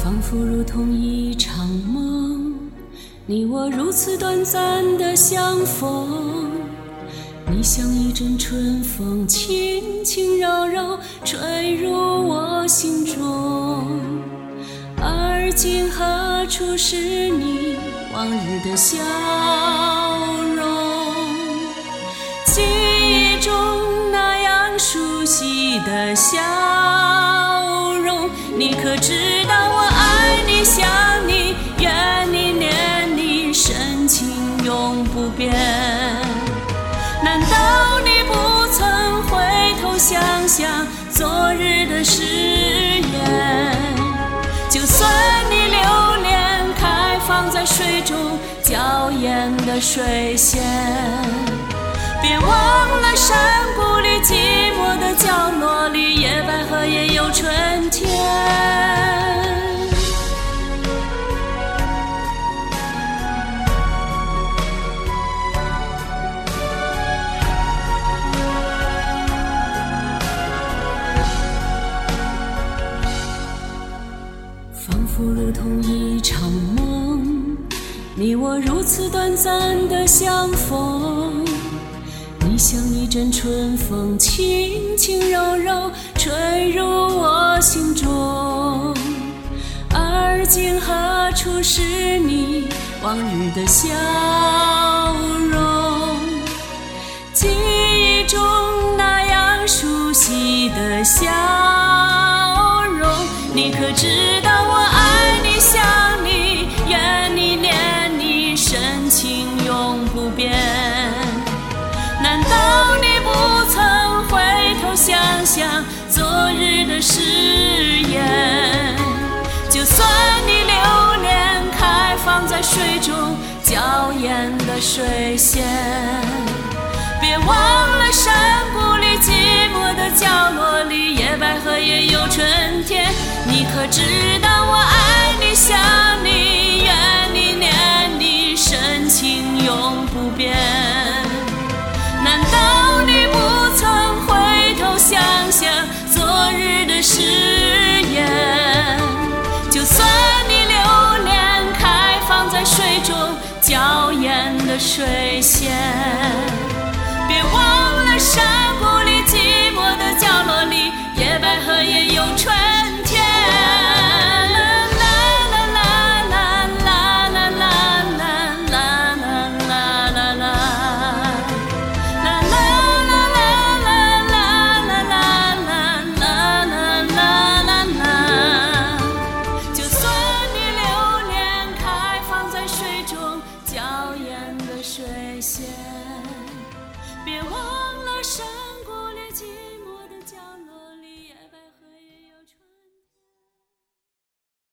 仿佛如同一场梦，你我如此短暂的相逢，你像一阵春风，轻轻柔柔吹入我心中。而今何处是你往日的笑容？记忆中那样熟悉的笑容，你可知道我爱你想你怨你念你，深情永不变。难道你不曾回头想想昨日的誓言？就算你留恋开放在水中娇艳的水仙，别忘了山谷里寂寞的角落里，野百合也有春天。仿佛如同一场梦，你我如此短暂的相逢，你像一阵春风，轻轻柔柔吹入我心中。而今何处是你往日的笑容？记忆中那样熟悉的笑容，你可知道我爱你想你怨你念你，深情永不变。难道你不曾回头想想昨日的誓言？就算你留恋开放在水中娇艳的水仙，别忘了山谷里寂寞的角落里，野百合也有春天。你可知道我爱你想你怨你念你，深情永不变。难道你不曾回头想想昨日的誓言？就算你留恋开放在水中娇艳的水仙，